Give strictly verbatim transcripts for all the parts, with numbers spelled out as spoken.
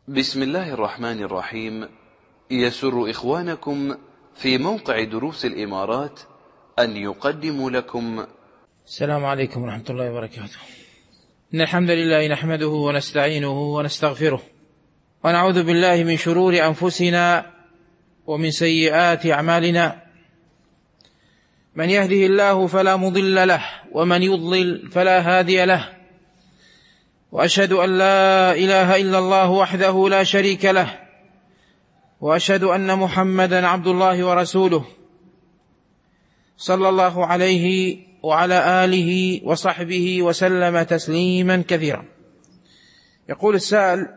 بسم الله الرحمن الرحيم. يسر إخوانكم في موقع دروس الإمارات أن يقدموا لكم. السلام عليكم ورحمة الله وبركاته. إن الحمد لله نحمده ونستعينه ونستغفره ونعوذ بالله من شرور أنفسنا ومن سيئات أعمالنا. من يهده الله فلا مضل له ومن يضلل فلا هادي له، وأشهد أن لا إله إلا الله وحده لا شريك له، وأشهد أن محمدا عبد الله ورسوله صلى الله عليه وعلى آله وصحبه وسلم تسليما كثيرا. يقول السائل: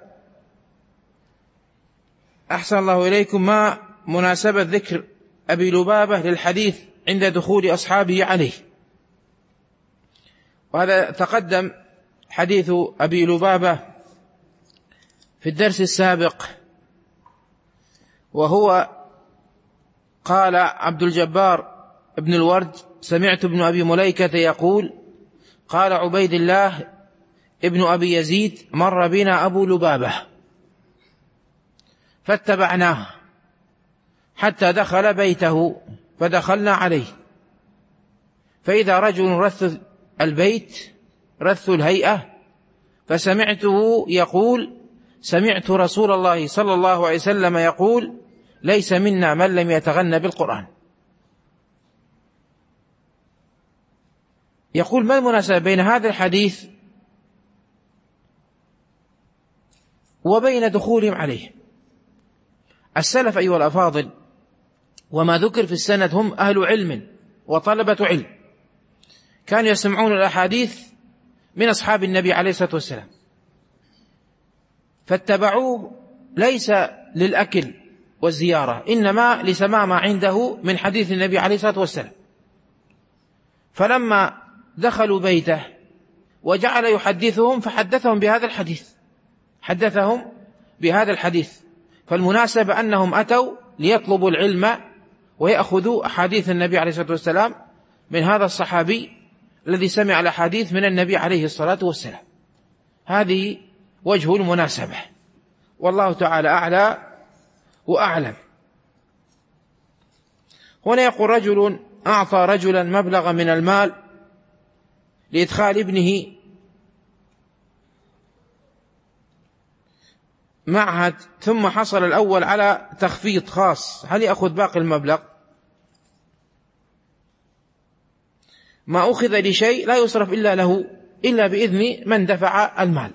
أحسن الله إليكم، ما مناسبة ذكر أبي لبابة للحديث عند دخول أصحابه عليه؟ وهذا تقدم حديث أبي لبابة في الدرس السابق، وهو قال عبد الجبار ابن الورد: سمعت ابن أبي مليكة يقول: قال عبيد الله ابن أبي يزيد: مر بنا أبو لبابة فاتبعناه حتى دخل بيته، فدخلنا عليه فإذا رجل رث البيت رث الهيئة، فسمعته يقول: سمعت رسول الله صلى الله عليه وسلم يقول: ليس منا من لم يتغنى بالقرآن. يقول: ما المناسبة بين هذا الحديث وبين دخولهم عليه؟ السلف أيها الأفاضل وما ذكر في السند هم أهل علم وطلبة علم، كانوا يسمعون الأحاديث من أصحاب النبي عليه الصلاة والسلام، فاتبعوه ليس للأكل والزيارة، إنما لسماع ما عنده من حديث النبي عليه الصلاة والسلام. فلما دخلوا بيته وجعل يحدثهم فحدثهم بهذا الحديث حدثهم بهذا الحديث فالمناسبة أنهم أتوا ليطلبوا العلم ويأخذوا أحاديث النبي عليه الصلاة والسلام من هذا الصحابي الذي سمع الأحاديث من النبي عليه الصلاة والسلام. هذه وجه المناسبة، والله تعالى أعلى وأعلم. هنا يقول: رجل أعطى رجلا مبلغا من المال لإدخال ابنه معهد، ثم حصل الأول على تخفيض خاص، هل يأخذ باقي المبلغ؟ ما أخذ لشيء لا يصرف إلا له إلا بإذن من دفع المال.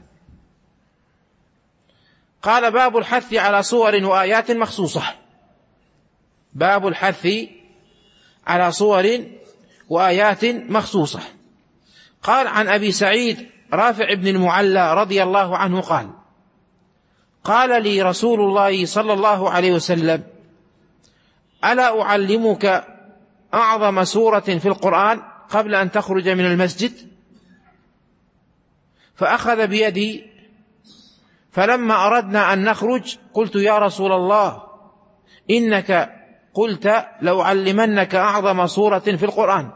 قال: باب الحث على صور وآيات مخصوصة. باب الحث على صور وآيات مخصوصة. قال: عن أبي سعيد رافع بن المعلى رضي الله عنه قال: قال لي رسول الله صلى الله عليه وسلم: ألا أعلمك أعظم سورة في القرآن قبل أن تخرج من المسجد؟ فأخذ بيدي، فلما أردنا أن نخرج قلت: يا رسول الله، إنك قلت لأعلمنك أعظم سورة في القرآن.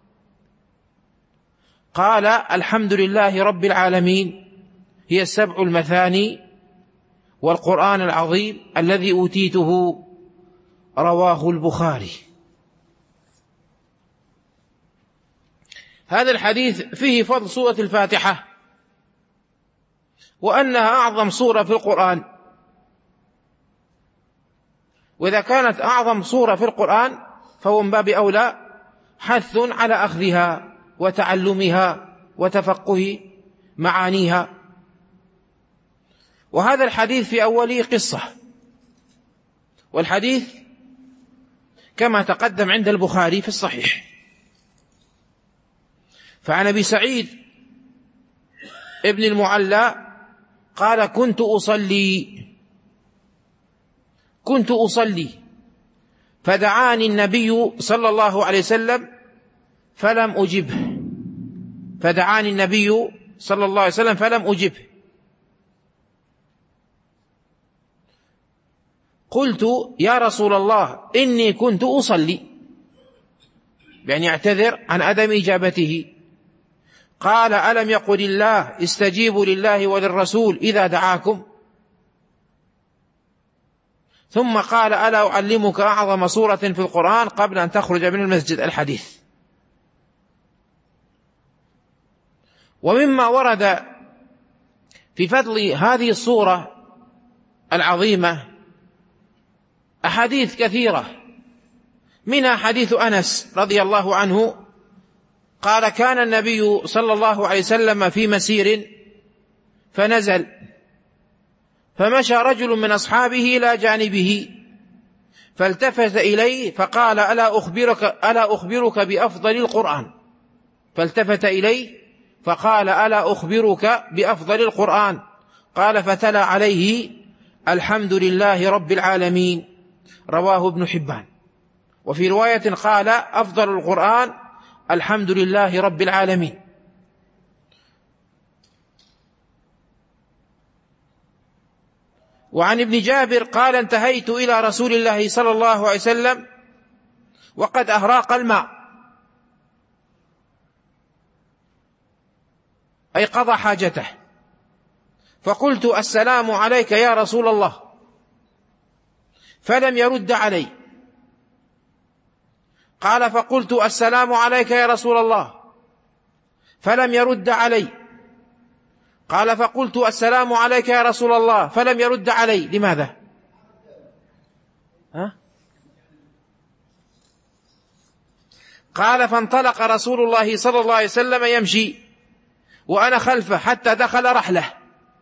قال: الحمد لله رب العالمين، هي السبع المثاني والقرآن العظيم الذي أوتيته. رواه البخاري. هذا الحديث فيه فضل سورة الفاتحة، وأنها أعظم سورة في القرآن، وإذا كانت أعظم سورة في القرآن فهو من باب أولى حث على أخذها وتعلمها وتفقه معانيها. وهذا الحديث في أوله قصة، والحديث كما تقدم عند البخاري في الصحيح. فعن أبي سعيد ابن المعلى قال: كنت أصلي كنت أصلي فدعاني النبي صلى الله عليه وسلم فلم أجبه فدعاني النبي صلى الله عليه وسلم فلم أجبه قلت: يا رسول الله، إني كنت أصلي، يعني يعتذر عن عدم إجابته. قال: ألم يقل الله استجيبوا لله وللرسول إذا دعاكم؟ ثم قال: ألا أعلمك أعظم سورة في القرآن قبل أن تخرج من المسجد؟ الحديث. ومما ورد في فضل هذه السورة العظيمة أحاديث كثيرة، منها حديث أنس رضي الله عنه قال: كان النبي صلى الله عليه وسلم في مسير فنزل، فمشى رجل من أصحابه إلى جانبه فالتفت إليه فقال: ألا أخبرك, ألا أخبرك بأفضل القرآن؟ فالتفت إليه فقال: ألا أخبرك بأفضل القرآن؟ قال: فتلا عليه: الحمد لله رب العالمين. رواه ابن حبان. وفي رواية قال: أفضل القرآن الحمد لله رب العالمين. وعن ابن جابر قال: انتهيت إلى رسول الله صلى الله عليه وسلم وقد أهراق الماء، أي قضى حاجته، فقلت: السلام عليك يا رسول الله، فلم يرد علي. قال: فقلت: السلام عليك يا رسول الله، فلم يرد علي. قال: فقلت: السلام عليك يا رسول الله، فلم يرد علي. لماذا؟ ها؟ قال: فانطلق رسول الله صلى الله عليه وسلم يمشي وأنا خلفه حتى دخل رحله،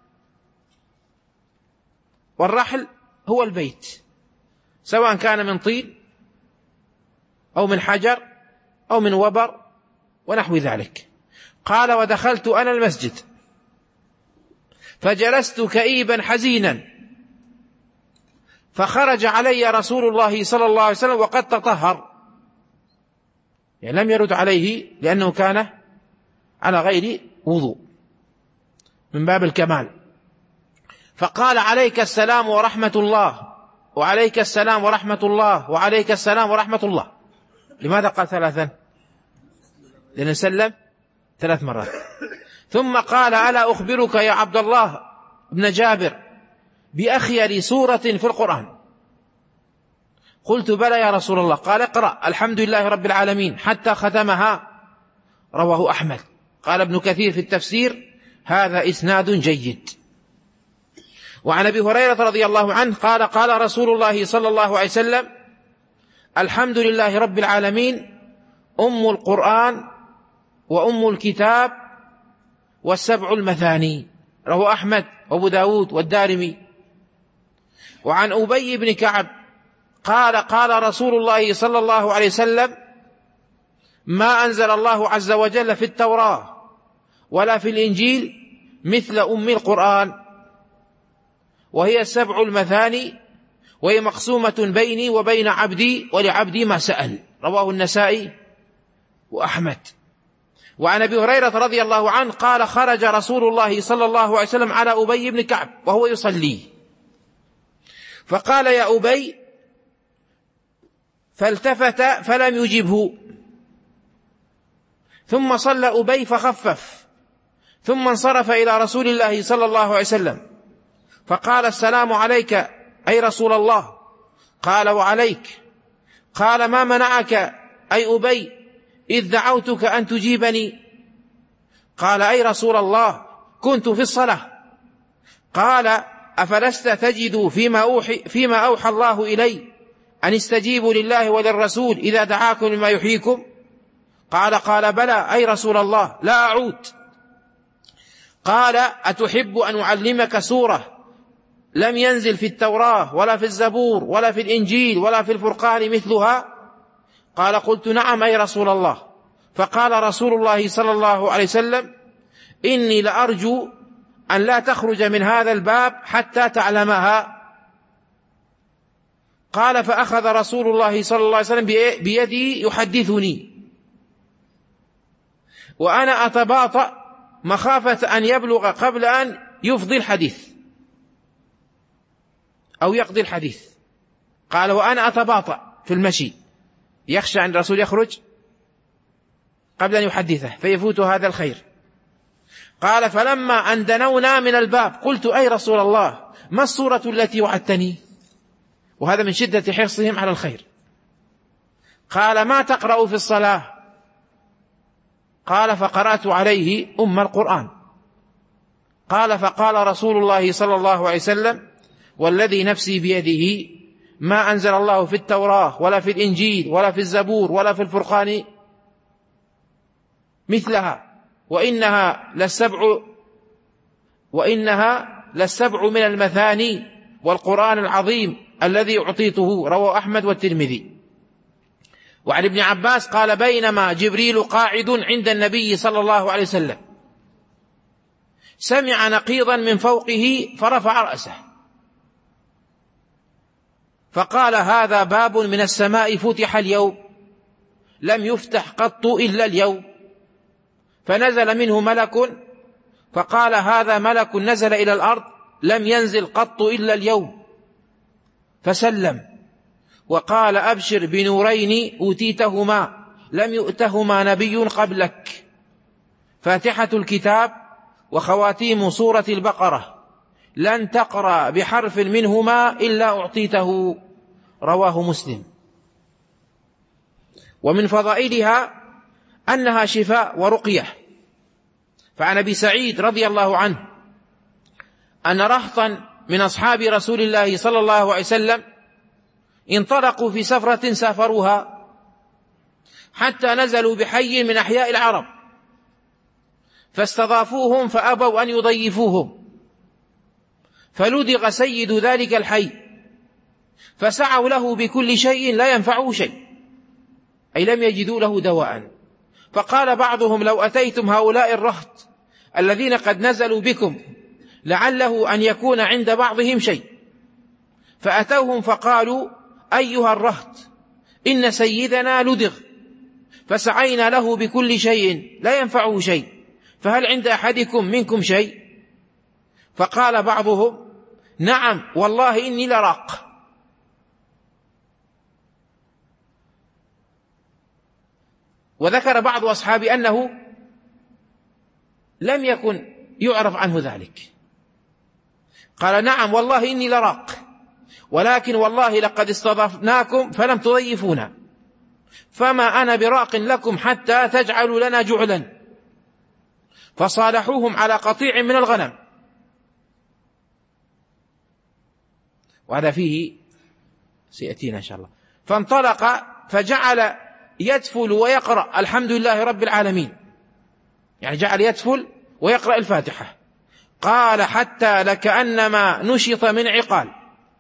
والرحل هو البيت، سواء كان من طين أو من حجر أو من وبر ونحو ذلك. قال: ودخلت أنا المسجد فجلست كئيبا حزينا، فخرج علي رسول الله صلى الله عليه وسلم وقد تطهر، يعني لم يرد عليه لأنه كان على غير وضوء من باب الكمال. فقال: عليك السلام ورحمة الله، وعليك السلام ورحمة الله، وعليك السلام ورحمة الله. لماذا قال ثلاثا؟ لأنه سلم ثلاث مرات. ثم قال: ألا أخبرك يا عبد الله بن جابر بأخير سورة في القرآن؟ قلت: بلى يا رسول الله. قال: اقرأ الحمد لله رب العالمين حتى ختمها. رواه أحمد. قال ابن كثير في التفسير: هذا إسناد جيد. وعن أبي هريرة رضي الله عنه قال: قال رسول الله صلى الله عليه وسلم: الحمد لله رب العالمين أم القرآن وأم الكتاب والسبع المثاني. رواه أحمد وأبو داود والدارمي. وعن أبي بن كعب قال: قال رسول الله صلى الله عليه وسلم: ما أنزل الله عز وجل في التوراة ولا في الإنجيل مثل أم القرآن، وهي السبع المثاني، وهي مقسومة بيني وبين عبدي ولعبدي ما سأل. رواه النسائي وأحمد. وعن أبي هريرة رضي الله عنه قال: خرج رسول الله صلى الله عليه وسلم على أبي بن كعب وهو يصلي، فقال: يا أبي، فالتفت فلم يجبه، ثم صلى أبي فخفف، ثم انصرف إلى رسول الله صلى الله عليه وسلم فقال: السلام عليك أي رسول الله. قال: وعليك. قال: ما منعك أي أبي إذ دعوتك أن تجيبني؟ قال: أي رسول الله، كنت في الصلاة. قال: أفلست تجد فيما أوحي, فيما أوحى الله إلي أن استجيبوا لله وللرسول إذا دعاكم لما يحييكم؟ قال: قال: بلى أي رسول الله، لا أعود. قال: أتحب أن أعلمك سورة لم ينزل في التوراة ولا في الزبور ولا في الإنجيل ولا في الفرقان مثلها؟ قال: قلت: نعم أي رسول الله. فقال رسول الله صلى الله عليه وسلم: إني لأرجو أن لا تخرج من هذا الباب حتى تعلمها. قال: فأخذ رسول الله صلى الله عليه وسلم بيدي يحدثني وأنا أتباطأ مخافة أن يبلغ قبل أن يفضي الحديث أو يقضي الحديث. قال: وأنا أتباطأ في المشي، يخشى أن الرسول يخرج قبل أن يحدثه فيفوت هذا الخير. قال: فلما أن دنونا من الباب قلت: أي رسول الله، ما السورة التي وعدتني؟ وهذا من شدة حرصهم على الخير. قال: ما تقرأ في الصلاة؟ قال: فقرأت عليه أم القرآن. قال: فقال رسول الله صلى الله عليه وسلم: والذي نفسي بيده ما أنزل الله في التوراة ولا في الإنجيل ولا في الزبور ولا في الفرقان مثلها، وإنها للسبع وإنها للسبع من المثاني والقرآن العظيم الذي أعطيته. رواه أحمد والترمذي. وعن ابن عباس قال: بينما جبريل قاعد عند النبي صلى الله عليه وسلم سمع نقيضا من فوقه فرفع رأسه فقال: هذا باب من السماء فتح اليوم لم يفتح قط إلا اليوم. فنزل منه ملك فقال: هذا ملك نزل إلى الأرض لم ينزل قط إلا اليوم. فسلم وقال: أبشر بنورين أوتيتهما لم يؤتهما نبي قبلك، فاتحة الكتاب وخواتيم سورة البقرة، لن تقرأ بحرف منهما إلا أعطيته. رواه مسلم. ومن فضائلها أنها شفاء ورقية. فعن أبي سعيد رضي الله عنه أن رهطا من أصحاب رسول الله صلى الله عليه وسلم انطلقوا في سفرة سافروها حتى نزلوا بحي من أحياء العرب، فاستضافوهم فأبوا أن يضيفوهم، فلدغ سيد ذلك الحي فسعوا له بكل شيء لا ينفعه شيء، أي لم يجدوا له دواء. فقال بعضهم: لو أتيتم هؤلاء الرهط الذين قد نزلوا بكم لعله أن يكون عند بعضهم شيء. فأتوهم فقالوا: أيها الرهط، إن سيدنا لدغ فسعينا له بكل شيء لا ينفعه شيء، فهل عند أحدكم منكم شيء؟ فقال بعضهم: نعم والله إني لراق. وذكر بعض أصحابي أنه لم يكن يعرف عنه ذلك. قال: نعم والله إني لراق، ولكن والله لقد استضفناكم فلم تضيفونا، فما أنا براق لكم حتى تجعلوا لنا جعلا. فصالحوهم على قطيع من الغنم. وهذا فيه سيأتينا إن شاء الله. فانطلق فجعل يتفل ويقرأ الحمد لله رب العالمين، يعني جعل يتفل ويقرأ الفاتحة. قال: حتى لكأنما نشط من عقال،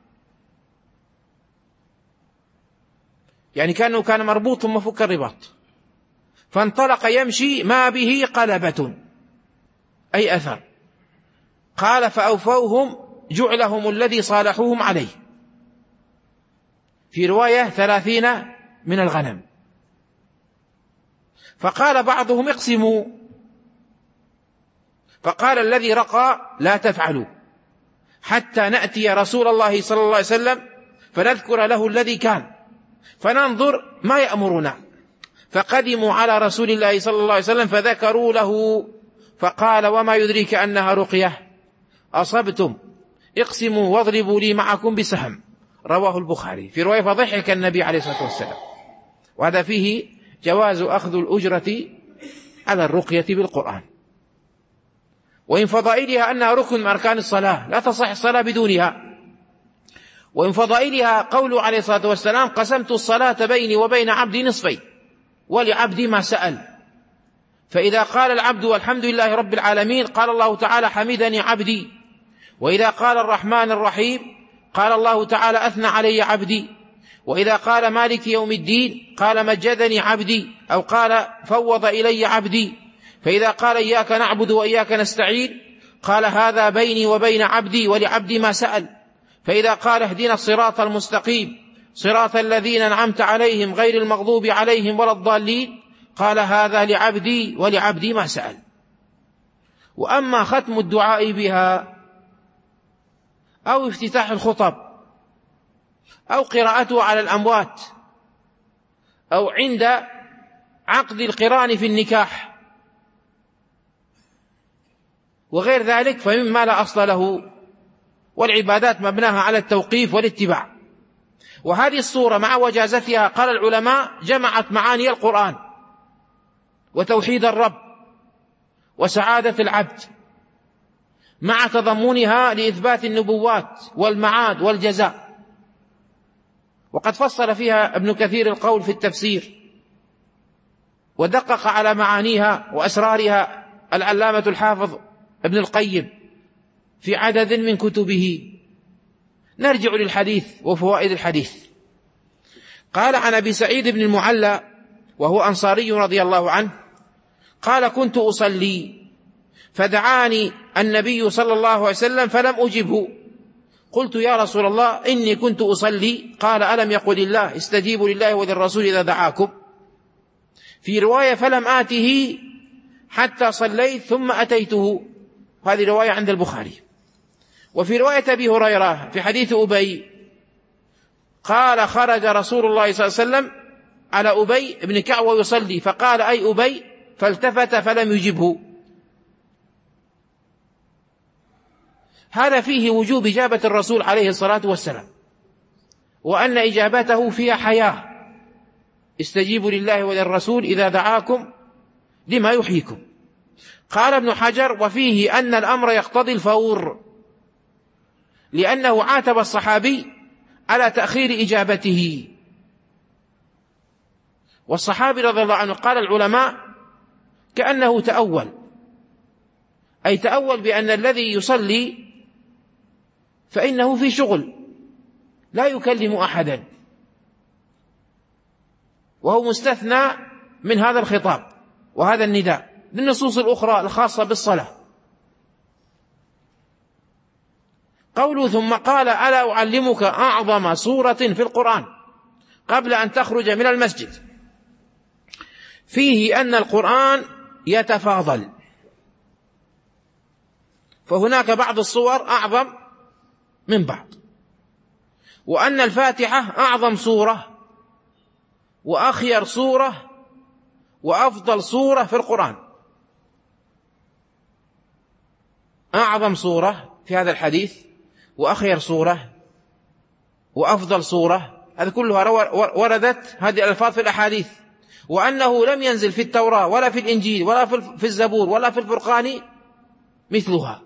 يعني كأنه كان مربوط مفك الرباط. فانطلق يمشي ما به قلبة، أي أثر. قال: فأوفوهم جعلهم الذي صالحوهم عليه، في رواية ثلاثين من الغنم. فقال بعضهم: اقسموا. فقال الذي رقى: لا تفعلوا حتى نأتي رسول الله صلى الله عليه وسلم فنذكر له الذي كان فننظر ما يأمرنا. فقدموا على رسول الله صلى الله عليه وسلم فذكروا له، فقال: وما يدريك أنها رقية؟ أصبتم، اقسموا واضربوا لي معكم بسهم. رواه البخاري. في رواية: فضحك النبي عليه الصلاة والسلام. وهذا فيه جواز أخذ الأجرة على الرقية بالقرآن. وإن فضائلها أنها ركن من أركان الصلاة، لا تصح الصلاة بدونها. وإن فضائلها قوله عليه الصلاة والسلام: قسمت الصلاة بيني وبين عبدي نصفين ولعبدي ما سأل. فإذا قال العبد والحمد لله رب العالمين قال الله تعالى: حمدني عبدي. وإذا قال الرحمن الرحيم قال الله تعالى: أثنى علي عبدي. وإذا قال مالك يوم الدين قال: مجدني عبدي، أو قال: فوض إلي عبدي. فإذا قال: إياك نعبد وإياك نستعين قال: هذا بيني وبين عبدي ولعبدي ما سأل. فإذا قال: اهدنا الصراط المستقيم صراط الذين أنعمت عليهم غير المغضوب عليهم ولا الضالين قال: هذا لعبدي ولعبدي ما سأل. وأما ختم الدعاء بها أو افتتاح الخطب أو قراءته على الأموات أو عند عقد القران في النكاح وغير ذلك فمما لا أصل له، والعبادات مبناها على التوقيف والاتباع. وهذه الصورة مع وجازتها قال العلماء جمعت معاني القرآن وتوحيد الرب وسعادة العبد مع تضمنها لإثبات النبوات والمعاد والجزاء. وقد فصل فيها ابن كثير القول في التفسير، ودقق على معانيها وأسرارها العلامة الحافظ ابن القيم في عدد من كتبه. نرجع للحديث وفوائد الحديث. قال عن أبي سعيد بن المعلى وهو أنصاري رضي الله عنه قال كنت أصلي فدعاني النبي صلى الله عليه وسلم فلم أجبه، قلت يا رسول الله إني كنت أصلي، قال ألم يقل الله استجيبوا لله وللرسول إذا دعاكم. في رواية فلم آته حتى صليت ثم أتيته، هذه رواية عند البخاري. وفي رواية أبي هريرة في حديث أبي قال خرج رسول الله صلى الله عليه وسلم على أبي بن كعب ويصلي فقال أي أبي، فالتفت فلم يجبه. هذا فيه وجوب إجابة الرسول عليه الصلاة والسلام، وأن إجابته فيها حياة، استجيبوا لله وللرسول إذا دعاكم لما يحييكم. قال ابن حجر وفيه أن الأمر يقتضي الفور، لأنه عاتب الصحابي على تأخير إجابته. والصحابي رضي الله عنه قال العلماء كأنه تأول، أي تأول بأن الذي يصلي فإنه في شغل لا يكلم أحدا، وهو مستثنى من هذا الخطاب وهذا النداء بالنصوص الأخرى الخاصة بالصلاة. قوله ثم قال ألا أعلمك أعظم سورة في القرآن قبل أن تخرج من المسجد، فيه أن القرآن يتفاضل، فهناك بعض الصور أعظم من بعض، وأن الفاتحة أعظم سورة وأخير سورة وأفضل سورة في القرآن. أعظم سورة في هذا الحديث وأخير سورة وأفضل سورة، هذه كلها وردت هذه الألفاظ في الأحاديث. وأنه لم ينزل في التوراة ولا في الإنجيل ولا في الزبور ولا في الفرقان مثلها.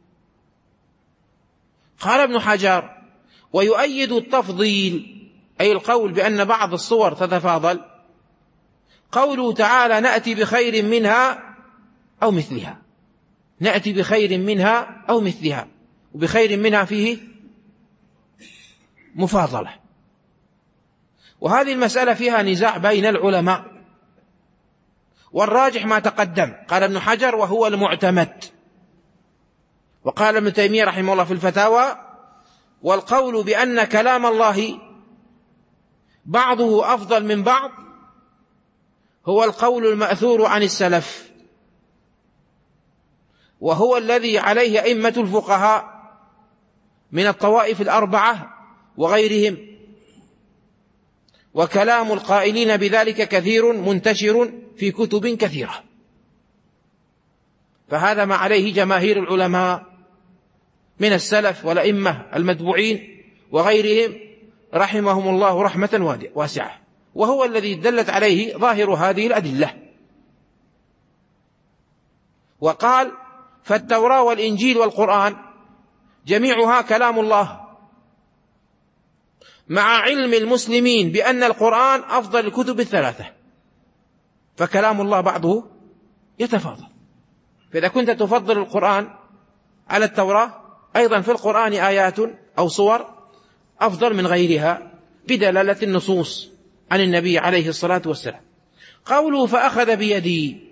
قال ابن حجر ويؤيد التفضيل أي القول بأن بعض الصور تتفاضل قوله تعالى نأتي بخير منها أو مثلها، نأتي بخير منها أو مثلها، وبخير منها فيه مفاضلة. وهذه المسألة فيها نزاع بين العلماء، والراجح ما تقدم قال ابن حجر وهو المعتمد. وقال ابن تيمية رحمه الله في الفتاوى والقول بأن كلام الله بعضه أفضل من بعض هو القول المأثور عن السلف، وهو الذي عليه أئمة الفقهاء من الطوائف الأربعة وغيرهم، وكلام القائلين بذلك كثير منتشر في كتب كثيرة. فهذا ما عليه جماهير العلماء من السلف والأئمة المتبوعين وغيرهم رحمهم الله رحمة واسعة، وهو الذي دلت عليه ظاهر هذه الأدلة. وقال فالتوراة والإنجيل والقرآن جميعها كلام الله، مع علم المسلمين بأن القرآن أفضل الكتب الثلاثة، فكلام الله بعضه يتفاضل. فإذا كنت تفضل القرآن على التوراة، أيضا في القرآن آيات أو صور أفضل من غيرها بدلالة النصوص عن النبي عليه الصلاة والسلام. قوله فأخذ بيدي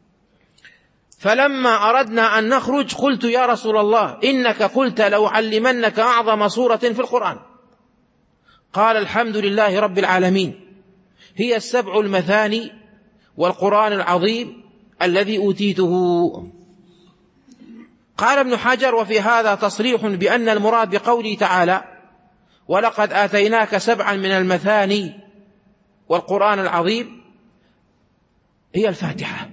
فلما أردنا أن نخرج قلت يا رسول الله إنك قلت لو علمنك أعظم سورة في القرآن، قال الحمد لله رب العالمين، هي السبع المثاني والقرآن العظيم الذي أوتيته. قال ابن حجر وفي هذا تصريح بأن المراد بقوله تعالى ولقد آتيناك سبعا من المثاني والقرآن العظيم هي الفاتحة.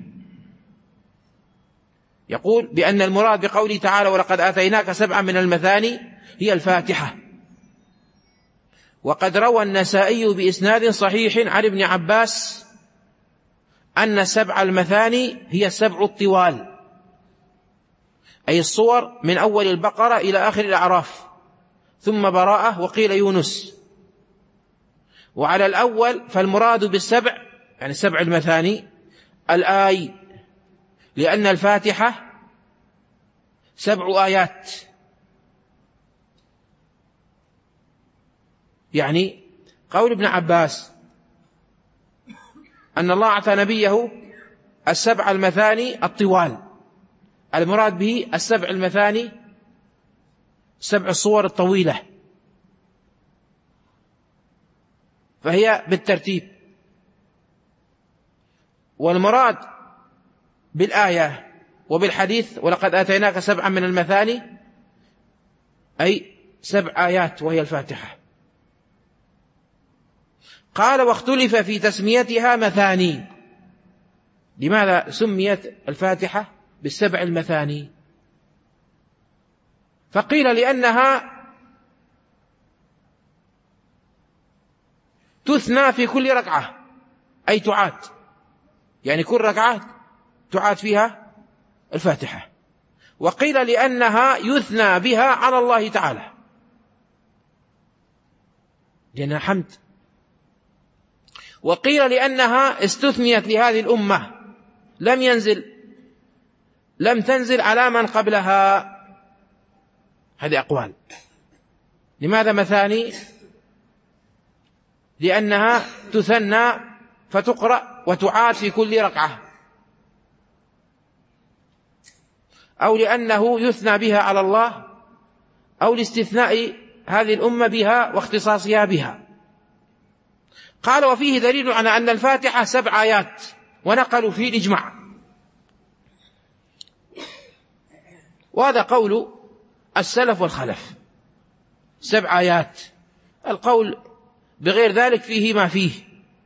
يقول بأن المراد بقوله تعالى ولقد آتيناك سبعا من المثاني هي الفاتحة. وقد روى النسائي بإسناد صحيح عن ابن عباس أن سبع المثاني هي السبع الطوال، أي الصور من أول البقرة إلى آخر الأعراف، ثم براءة، وقيل يونس. وعلى الأول فالمراد بالسبع يعني سبع المثاني الآي، لأن الفاتحة سبع آيات، يعني قول ابن عباس أن الله أعطى نبيه السبع المثاني الطوال، المراد به السبع المثاني سبع الصور الطويلة، فهي بالترتيب. والمراد بالآية وبالحديث ولقد آتيناك سبعا من المثاني أي سبع آيات وهي الفاتحة. قال واختلف في تسميتها مثاني. لماذا سميت الفاتحة بالسبع المثاني؟ فقيل لأنها تثنى في كل ركعة، أي تعاد، يعني كل ركعة تعاد فيها الفاتحة. وقيل لأنها يثنى بها على الله تعالى لأنها حمد. وقيل لأنها استثنيت لهذه الأمة، لم ينزل لم تنزل على من قبلها. هذه أقوال. لماذا مثاني؟ لأنها تثنى فتقرأ وتعاد في كل ركعة، أو لأنه يثنى بها على الله، أو لاستثناء هذه الأمة بها واختصاصها بها. قال وفيه دليل على أن الفاتحة سبع آيات، ونقلوا فيه الإجماع، وهذا قول السلف والخلف، سبع آيات. القول بغير ذلك فيه ما فيه،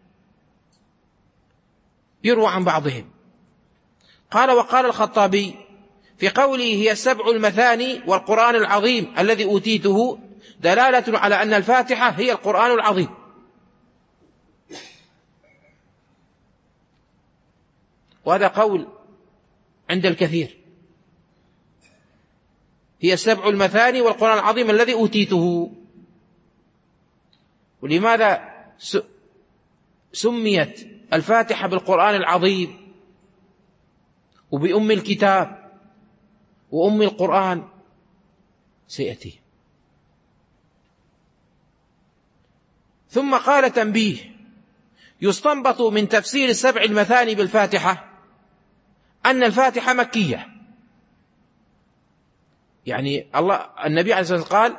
يروى عن بعضهم. قال وقال الخطابي في قوله هي السبع المثاني والقرآن العظيم الذي أوتيته دلالة على أن الفاتحة هي القرآن العظيم. وهذا قول عند الكثير، هي السبع المثاني والقرآن العظيم الذي أوتيته. ولماذا سميت الفاتحة بالقرآن العظيم وبأم الكتاب وأم القرآن؟ سيأتي. ثم قال تنبيه: يستنبط من تفسير السبع المثاني بالفاتحة أن الفاتحة مكية، يعني الله النبي عليه الصلاة والسلام قال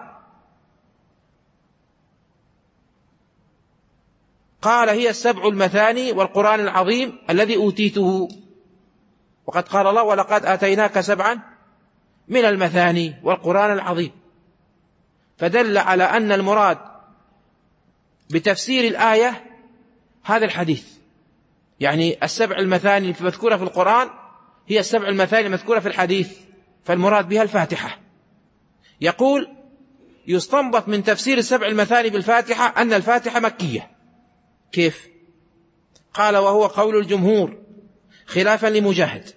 قال هي السبع المثاني والقرآن العظيم الذي أوتيته، وقد قال الله ولقد آتيناك سبعا من المثاني والقرآن العظيم، فدل على أن المراد بتفسير الآية هذا الحديث، يعني السبع المثاني المذكورة في القرآن هي السبع المثاني المذكورة في الحديث، فالمراد بها الفاتحة. يقول يستنبط من تفسير السبع المثاني بالفاتحة أن الفاتحة مكية. كيف؟ قال وهو قول الجمهور خلافا لمجاهد.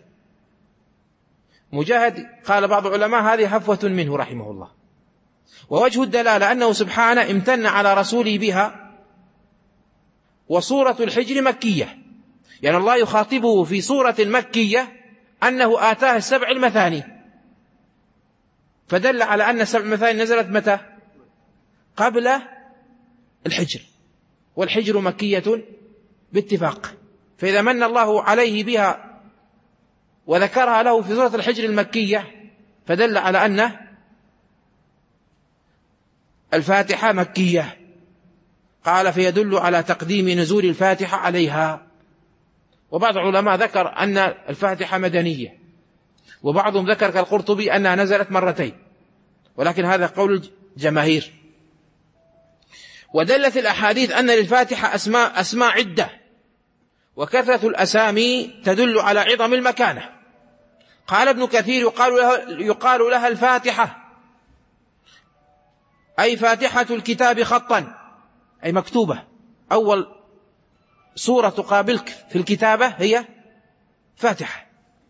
مجاهد قال بعض العلماء هذه هفوة منه رحمه الله، ووجه الدلالة أنه سبحانه امتن على رسوله بها، وصورة الحجر مكية، يعني الله يخاطبه في صورة مكية أنه آتاه السبع المثاني، فدل على أن السبع المثاني نزلت متى؟ قبل الحجر، والحجر مكية باتفاق. فإذا من الله عليه بها وذكرها له في سورة الحجر المكية فدل على أن الفاتحة مكية. قال فيدل على تقديم نزول الفاتحة عليها. وبعض العلماء ذكر أن الفاتحة مدنية، وبعضهم ذكر كالقرطبي أنها نزلت مرتين، ولكن هذا قول الجماهير. ودلت الأحاديث أن للفاتحة أسماء, أسماء عدة، وكثرة الأسامي تدل على عظم المكانة. قال ابن كثير يقال لها, يقال لها الفاتحة، أي فاتحة الكتاب خطا، أي مكتوبة، أول سورة تقابلك في الكتابة هي فاتحة،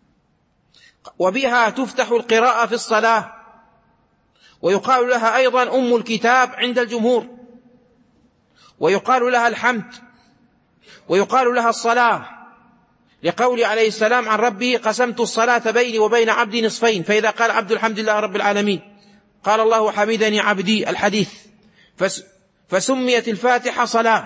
وبها تفتح القراءة في الصلاة، ويقال لها أيضا أم الكتاب عند الجمهور، ويقال لها الحمد، ويقال لها الصلاة، لقول عليه السلام عن ربه: قسمت الصلاة بيني وبين عبدي نصفين، فإذا قال عبد الحمد لله رب العالمين قال الله حمدني عبدي، الحديث. فسميت الفاتحة صلاة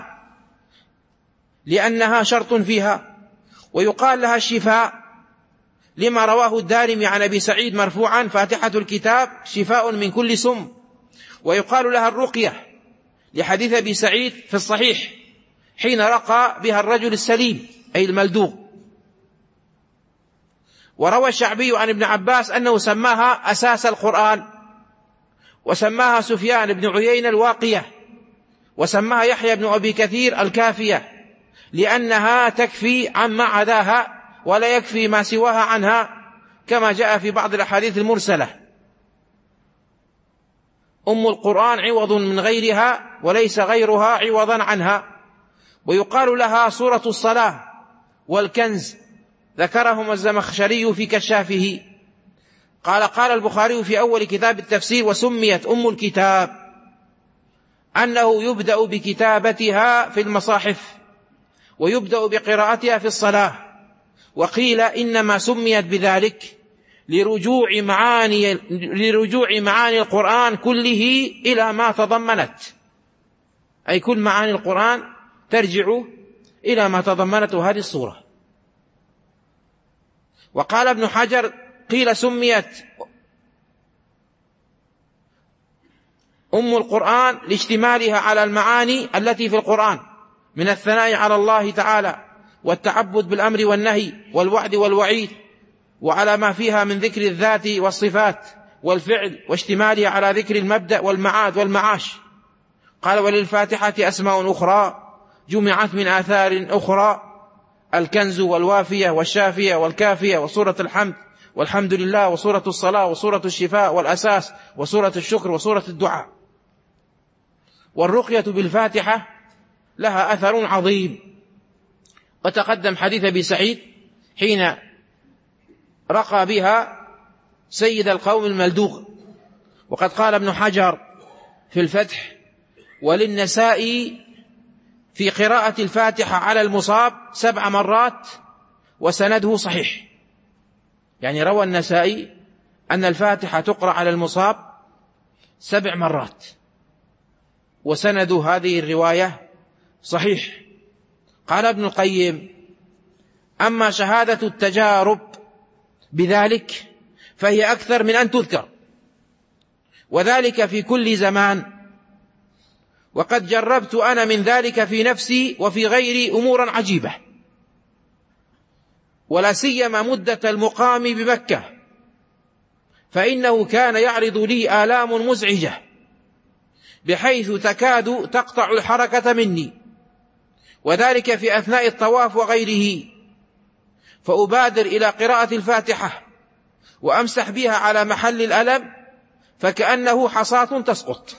لأنها شرط فيها. ويقال لها الشفاء لما رواه الدارمي عن أبي سعيد مرفوعا: فاتحة الكتاب شفاء من كل سم. ويقال لها الرقية لحديث أبي سعيد في الصحيح حين رقى بها الرجل السليم أي الملدوغ. وروى الشعبي عن ابن عباس أنه سماها أساس القرآن، وسماها سفيان بن عيينة الواقية، وسماها يحيى بن أبي كثير الكافية، لأنها تكفي عما عداها ولا يكفي ما سواها عنها، كما جاء في بعض الأحاديث المرسلة: أم القرآن عوض من غيرها وليس غيرها عوضا عنها. ويقال لها سورة الصلاة والكنز، ذكرهم الزمخشري في كشافه. قال قال البخاري في أول كتاب التفسير: وسميت أم الكتاب أنه يبدأ بكتابتها في المصاحف ويبدأ بقراءتها في الصلاة. وقيل إنما سميت بذلك لرجوع معاني, لرجوع معاني القرآن كله إلى ما تضمنت، أي كل معاني القرآن ترجع إلى ما تضمنته هذه الصورة. وقال ابن حجر: قيل سميت أم القرآن لاشتمالها على المعاني التي في القرآن من الثناء على الله تعالى والتعبد بالأمر والنهي والوعد والوعيد، وعلى ما فيها من ذكر الذات والصفات والفعل، واشتمالها على ذكر المبدأ والمعاد والمعاش. قال: وللفاتحة أسماء أخرى جمعت من آثار أخرى: الكنز والوافية والشافية والكافية وسورة الحمد والحمد لله وسورة الصلاة وسورة الشفاء والأساس وسورة الشكر وسورة الدعاء. والرقية بالفاتحة لها أثر عظيم، وتقدم حديث أبي سعيد حين رقى بها سيد القوم الملدوغ. وقد قال ابن حجر في الفتح: وللنسائي في قراءة الفاتحة على المصاب سبع مرات وسنده صحيح. يعني روى النسائي أن الفاتحة تقرأ على المصاب سبع مرات، وسند هذه الرواية صحيح. قال ابن القيم: أما شهادة التجارب بذلك فهي أكثر من أن تذكر، وذلك في كل زمان، وقد جربت أنا من ذلك في نفسي وفي غيري أمورا عجيبة، ولا سيما مدة المقام بمكة، فإنه كان يعرض لي آلام مزعجة بحيث تكاد تقطع الحركة مني، وذلك في أثناء الطواف وغيره، فأبادر إلى قراءة الفاتحة وأمسح بها على محل الألم فكأنه حصاة تسقط.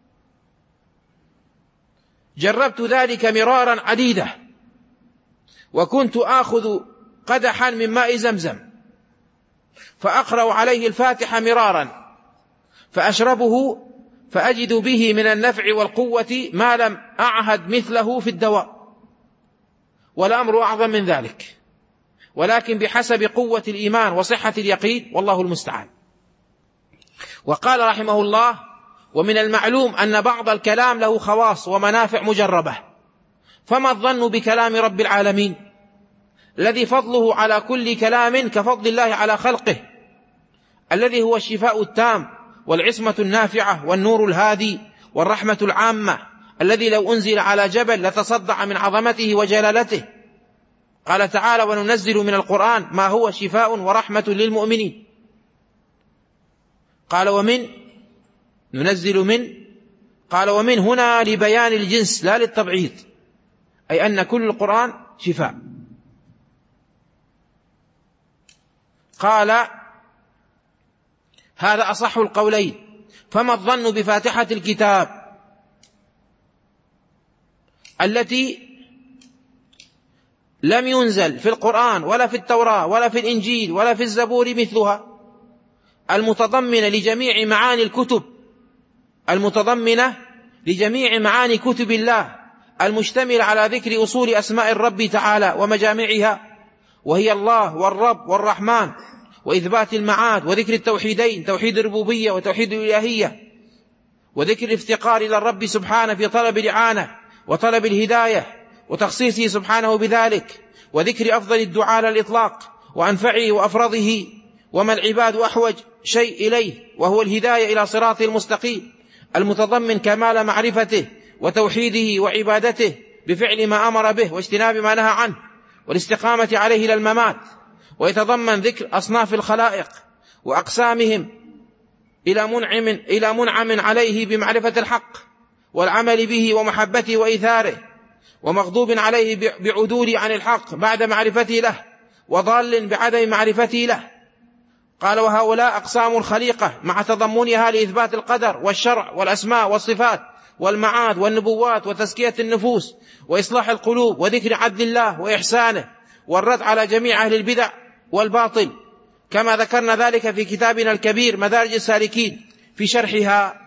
جربت ذلك مرارا عديدة، وكنت آخذ قدحا من ماء زمزم فأقرأ عليه الفاتحة مرارا فأشربه فأجد به من النفع والقوة ما لم أعهد مثله في الدواء، والأمر أعظم من ذلك، ولكن بحسب قوة الإيمان وصحة اليقين، والله المستعان. وقال رحمه الله: ومن المعلوم أن بعض الكلام له خواص ومنافع مجربة، فما الظن بكلام رب العالمين الذي فضله على كل كلام كفضل الله على خلقه، الذي هو الشفاء التام والعصمة النافعة والنور الهادي والرحمة العامة، الذي لو أنزل على جبل لتصدع من عظمته وجلالته. قال تعالى: وننزل من القرآن ما هو شفاء ورحمة للمؤمنين. قال: ومن ننزل من قال ومن هنا لبيان الجنس لا للتبعيض، أي أن كل القرآن شفاء. قال: هذا أصح القولين، فما الظن بفاتحة الكتاب؟ التي لم ينزل في القرآن ولا في التوراة ولا في الإنجيل ولا في الزبور مثلها، المتضمنة لجميع معاني الكتب، المتضمنة لجميع معاني كتب الله، المشتمل على ذكر أصول أسماء الرب تعالى ومجامعها، وهي الله والرب والرحمن، وإثبات المعاد، وذكر التوحيدين، توحيد الربوبية وتوحيد الإلهية، وذكر الافتقار إلى الرب سبحانه في طلب الإعانة وطلب الهداية وتخصيصه سبحانه بذلك، وذكر أفضل الدعاء على الإطلاق وأنفعه وأفرضه، وما العباد أحوج شيء إليه، وهو الهداية إلى صراط المستقيم، المتضمن كمال معرفته وتوحيده وعبادته بفعل ما أمر به واجتناب ما نهى عنه، والاستقامة عليه إلى الممات، ويتضمن ذكر أصناف الخلائق وأقسامهم إلى منعم, إلى منعم عليه بمعرفة الحق والعمل به ومحبته وإيثاره، ومغضوب عليه بعدول عن الحق بعد معرفته له، وضال بعدم معرفته له. قال: وهؤلاء أقسام الخليقة مع تضمنها لإثبات القدر والشرع والأسماء والصفات والمعاد والنبوات وتزكية النفوس وإصلاح القلوب وذكر عدل الله وإحسانه والرد على جميع أهل البدع والباطل، كما ذكرنا ذلك في كتابنا الكبير مدارج السالكين في شرحها،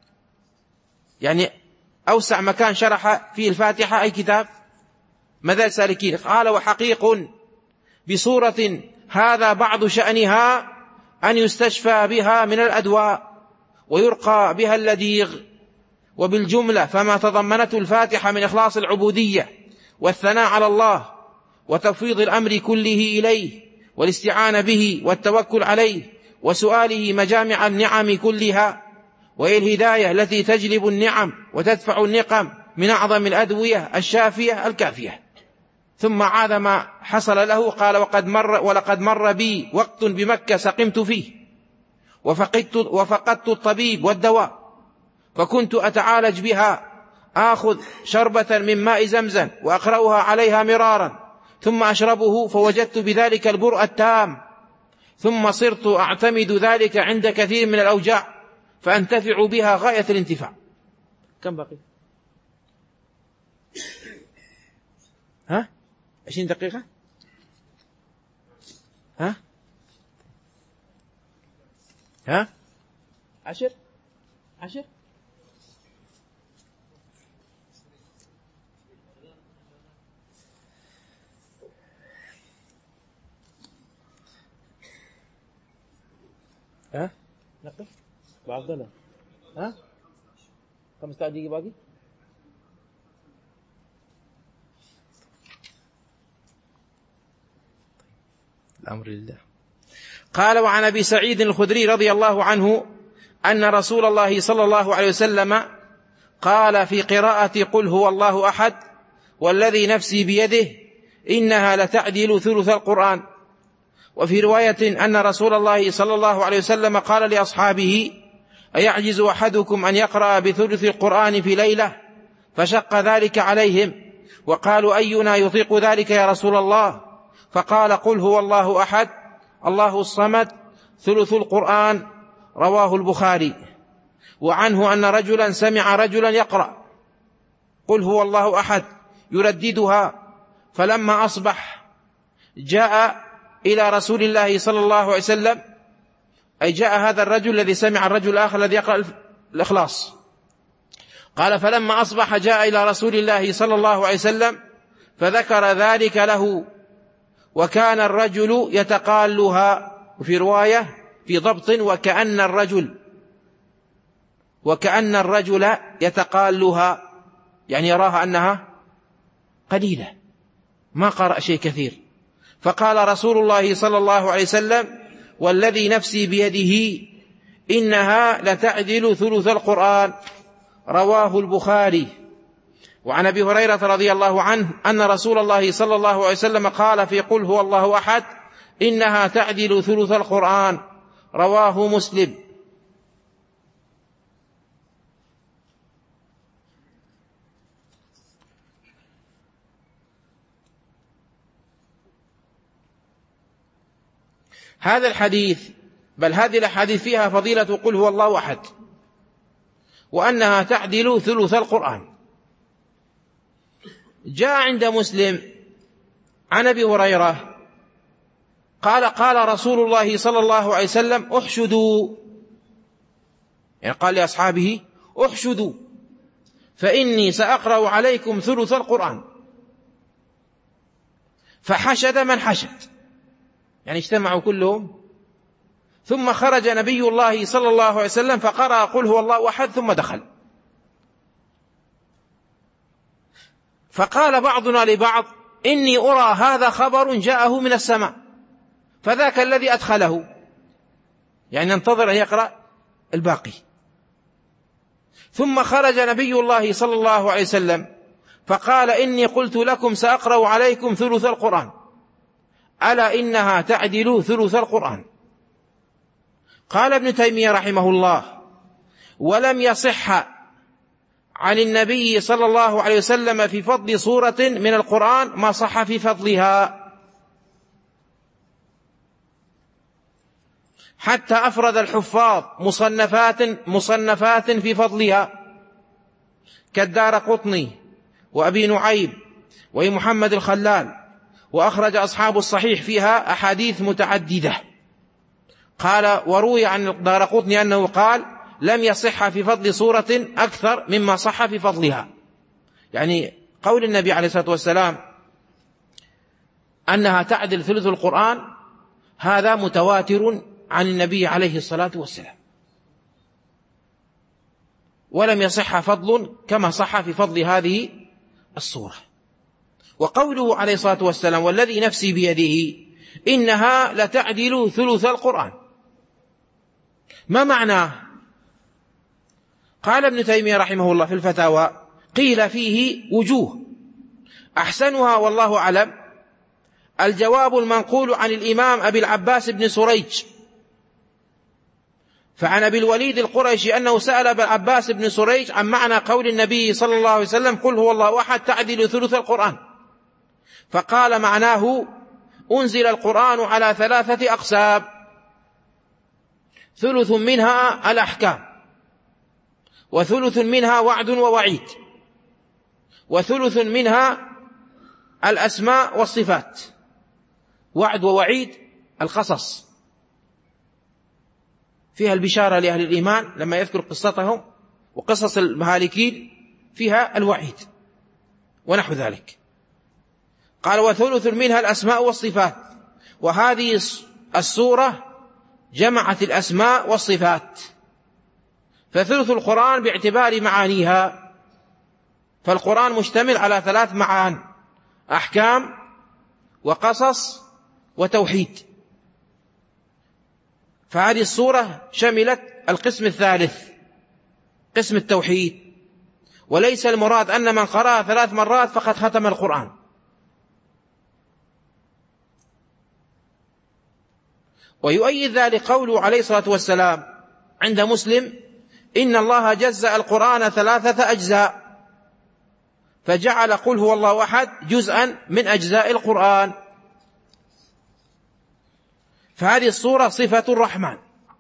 يعني أوسع مكان شرح فيه الفاتحة أي كتاب مدارج السالكين. قال: وحقيق بصورة هذا بعض شأنها أن يستشفى بها من الأدواء ويرقى بها اللديغ، وبالجملة فما تضمنته الفاتحة من إخلاص العبودية والثناء على الله وتفويض الأمر كله إليه والاستعانة به والتوكل عليه وسؤاله مجامع النعم كلها، وهي الهداية التي تجلب النعم وتدفع النقم من أعظم الأدوية الشافية الكافية. ثم عاد ما حصل له. قال: وقد مر ولقد مر بي وقت بمكة سقمت فيه وفقدت, وفقدت الطبيب والدواء، فكنت أتعالج بها، آخذ شربة من ماء زمزم وأقرأها عليها مرارا ثم أشربه، فوجدت بذلك البرء التام، ثم صرت أعتمد ذلك عند كثير من الأوجاع فأنتفع بها غاية الانتفاع. كم بقي؟ ها؟ عشرين دقيقة؟ ها؟ ها؟ عشر؟ عشر؟ ها؟ نقف؟ بعض الله. ها؟ خمسة دقيقة باقي؟ الأمر لله. قال: وعن أبي سعيد الخدري رضي الله عنه أن رسول الله صلى الله عليه وسلم قال في قراءة قل هو الله أحد: والذي نفسي بيده إنها لتعدل ثلث القرآن. وفي رواية أن رسول الله صلى الله عليه وسلم قال لأصحابه: أيعجز أحدكم أن يقرأ بثلث القرآن في ليلة؟ فشق ذلك عليهم وقالوا: أينا يطيق ذلك يا رسول الله؟ فقال: قل هو الله أحد الله الصمد ثلث القرآن. رواه البخاري. وعنه أن رجلا سمع رجلا يقرأ قل هو الله أحد يرددها، فلما أصبح جاء إلى رسول الله صلى الله عليه وسلم، أي جاء هذا الرجل الذي سمع الرجل الآخر الذي يقرأ الإخلاص. قال: فلما أصبح جاء إلى رسول الله صلى الله عليه وسلم فذكر ذلك له، وكان الرجل يتقالها. وفي رواية في ضبط: وكأن الرجل وكأن الرجل يتقالها، يعني يراها أنها قليلة، ما قرأ شيء كثير. فقال رسول الله صلى الله عليه وسلم: والذي نفسي بيده إنها لتعدل ثلث القرآن. رواه البخاري. وعن أبي هريرة رضي الله عنه أن رسول الله صلى الله عليه وسلم قال في قل هو الله أحد: إنها تعدل ثلث القرآن. رواه مسلم. هذا الحديث، بل هذه الأحاديث فيها فضيلة قل هو الله أحد، وأنها تعدل ثلث القرآن. جاء عند مسلم عن أبي هريرة قال قال رسول الله صلى الله عليه وسلم احشدوا، يعني قال لأصحابه احشدوا فإني سأقرأ عليكم ثلث القرآن. فحشد من حشد، يعني اجتمعوا كلهم، ثم خرج نبي الله صلى الله عليه وسلم فقرأ قل هو الله أحد ثم دخل. فقال بعضنا لبعض إني أرى هذا خبر جاءه من السماء فذاك الذي أدخله، يعني ننتظر أن يقرأ الباقي. ثم خرج نبي الله صلى الله عليه وسلم فقال إني قلت لكم سأقرأ عليكم ثلث القرآن ألا إنها تعدل ثلث القرآن. قال ابن تيمية رحمه الله ولم يصح عن النبي صلى الله عليه وسلم في فضل سورة من القرآن ما صح في فضلها، حتى أفرد الحفاظ مصنفات مصنفات في فضلها كالدارقطني وأبي نعيم ومحمد الخلال، وأخرج أصحاب الصحيح فيها أحاديث متعددة. قال وروي عن الدارقطني أنه قال لم يصح في فضل سورة أكثر مما صح في فضلها، يعني قول النبي عليه الصلاة والسلام أنها تعدل ثلث القرآن هذا متواتر عن النبي عليه الصلاة والسلام، ولم يصح فضل كما صح في فضل هذه السورة. وقوله عليه الصلاة والسلام والذي نفسي بيده إنها لتعدل ثلث القرآن، ما معناه؟ قال ابن تيمية رحمه الله في الفتاوى قيل فيه وجوه، أحسنها والله أعلم الجواب المنقول عن الإمام أبي العباس بن سريج، فعن أبي الوليد القرشي أنه سأل أبي العباس بن سريج عن معنى قول النبي صلى الله عليه وسلم قل هو الله أحد تعدل ثلث القرآن، فقال معناه أنزل القرآن على ثلاثة أقسام، ثلث منها الأحكام، وثلث منها وعد ووعيد، وثلث منها الأسماء والصفات. وعد ووعيد القصص فيها البشارة لأهل الإيمان لما يذكر قصتهم، وقصص المهالكين فيها الوعيد ونحو ذلك. قال وثلث منها الأسماء والصفات، وهذه السورة جمعت الأسماء والصفات، فثلث القرآن باعتبار معانيها، فالقرآن مشتمل على ثلاث معان: أحكام وقصص وتوحيد. فهذه السورة شملت القسم الثالث قسم التوحيد، وليس المراد أن من قرأ ثلاث مرات فقد ختم القرآن. ويؤيد ذلك قوله عليه الصلاة والسلام عند مسلم إن الله جزأ القرآن ثلاثة أجزاء فجعل قل هو الله أحد جزءا من أجزاء القرآن. فهذه السورة صفة الرحمن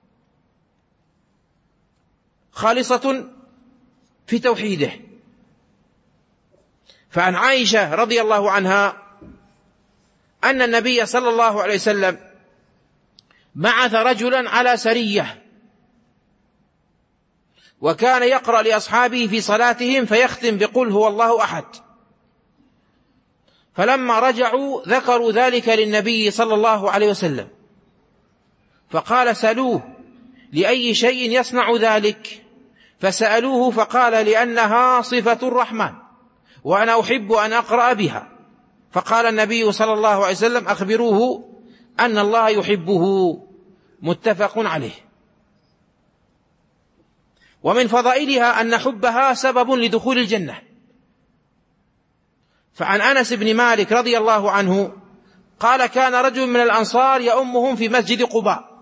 خالصة في توحيده. فعن عائشة رضي الله عنها أن النبي صلى الله عليه وسلم بعث رجلا على سرية، وكان يقرأ لأصحابه في صلاتهم فيختم بقل هو الله أحد، فلما رجعوا ذكروا ذلك للنبي صلى الله عليه وسلم، فقال سألوه لأي شيء يصنع ذلك؟ فسألوه فقال لأنها صفة الرحمن وأنا أحب أن أقرأ بها. فقال النبي صلى الله عليه وسلم أخبروه أن الله يحبه، متفق عليه. ومن فضائلها أن حبها سبب لدخول الجنة. فعن أنس بن مالك رضي الله عنه قال كان رجل من الأنصار يؤمهم في مسجد قباء،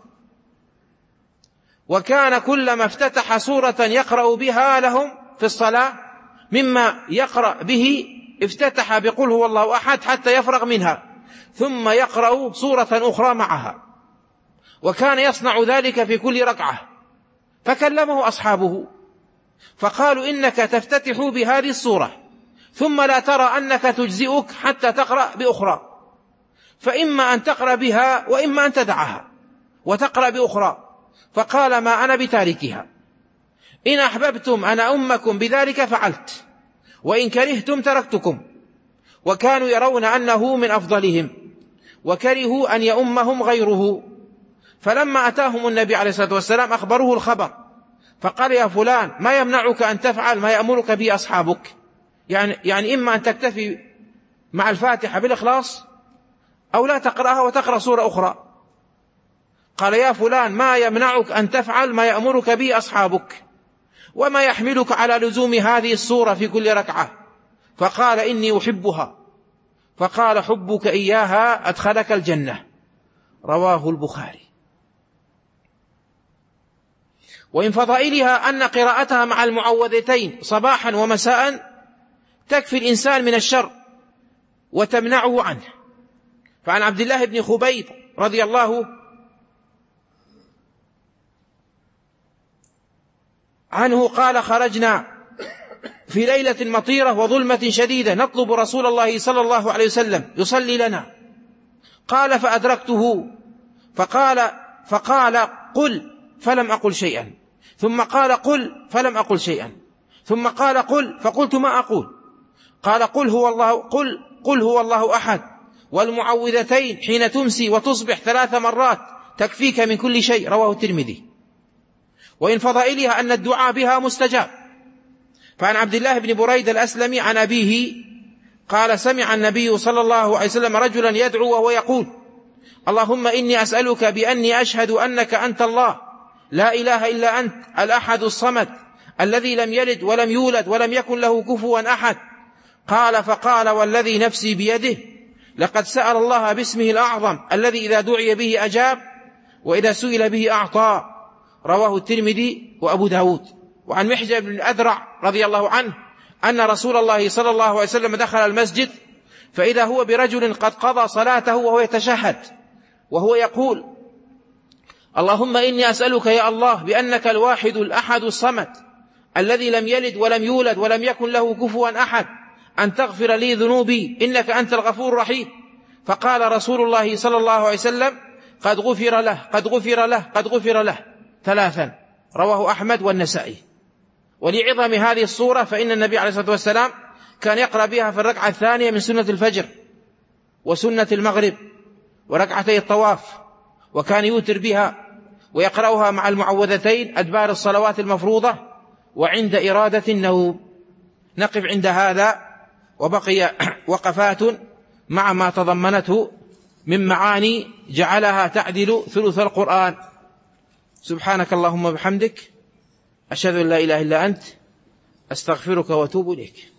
وكان كلما افتتح سورة يقرأ بها لهم في الصلاة مما يقرأ به افتتح بقل هو الله أحد حتى يفرغ منها، ثم يقرأ سورة أخرى معها، وكان يصنع ذلك في كل ركعة. فكلمه أصحابه فقالوا إنك تفتتح بهذه السورة ثم لا ترى أنك تجزئك حتى تقرأ بأخرى، فإما أن تقرأ بها وإما أن تدعها وتقرأ بأخرى. فقال ما أنا بتاركها، إن أحببتم أن أمكم بذلك فعلت، وإن كرهتم تركتكم. وكانوا يرون أنه من أفضلهم، وكرهوا أن يؤمهم غيره. فلما أتاهم النبي عليه الصلاة والسلام أخبروه الخبر، فقال يا فلان ما يمنعك أن تفعل ما يأمرك به أصحابك؟ يعني, يعني إما أن تكتفي مع الفاتحة بالإخلاص أو لا تقرأها وتقرأ سورة أخرى. قال يا فلان ما يمنعك أن تفعل ما يأمرك به أصحابك، وما يحملك على لزوم هذه السورة في كل ركعة؟ فقال إني أحبها. فقال حبك إياها أدخلك الجنة. رواه البخاري. وإن فضائلها أن قراءتها مع المعوذتين صباحا ومساء تكفي الإنسان من الشر وتمنعه عنه. فعن عبد الله بن خبيب رضي الله عنه قال خرجنا في ليلة مطيرة وظلمة شديدة نطلب رسول الله صلى الله عليه وسلم يصلي لنا. قال فأدركته فقال فقال قل فلم أقل شيئا، ثم قال قل فلم أقل شيئا، ثم قال قل فقلت ما أقول. قال قل هو الله قل قل هو الله أحد والمعوذتين حين تمسي وتصبح ثلاث مرات تكفيك من كل شيء. رواه الترمذي. وإن فضائلها أن الدعاء بها مستجاب. فعن عبد الله بن بريد الأسلمي عن أبيه قال سمع النبي صلى الله عليه وسلم رجلا يدعو وهو يقول اللهم إني أسألك بأني أشهد أنك أنت الله لا إله إلا أنت الأحد الصمد الذي لم يلد ولم يولد ولم يكن له كفوا أحد. قال فقال والذي نفسي بيده لقد سأل الله باسمه الأعظم الذي إذا دعي به أجاب وإذا سئل به أعطى. رواه الترمذي وأبو داود. وعن محجن بن الأذرع رضي الله عنه أن رسول الله صلى الله عليه وسلم دخل المسجد فإذا هو برجل قد قضى صلاته وهو يتشهد وهو يقول اللهم إني أسألك يا الله بأنك الواحد الأحد الصمد الذي لم يلد ولم يولد ولم يكن له كفوا أحد أن تغفر لي ذنوبي إنك أنت الغفور الرحيم. فقال رسول الله صلى الله عليه وسلم قد غفر له قد غفر له قد غفر له ثلاثا. رواه أحمد والنسائي. ولعظم هذه الصورة فإن النبي عليه الصلاة والسلام كان يقرأ بها في الركعة الثانية من سنة الفجر وسنة المغرب وركعتي الطواف، وكان يوتر بها ويقرأها مع المعوذتين أدبار الصلوات المفروضة وعند إرادة النوم. نقف عند هذا، وبقي وقفات مع ما تضمنته من معاني جعلها تعدل ثلث القرآن. سبحانك اللهم وبحمدك أشهد أن لا إله إلا أنت أستغفرك وأتوب إليك.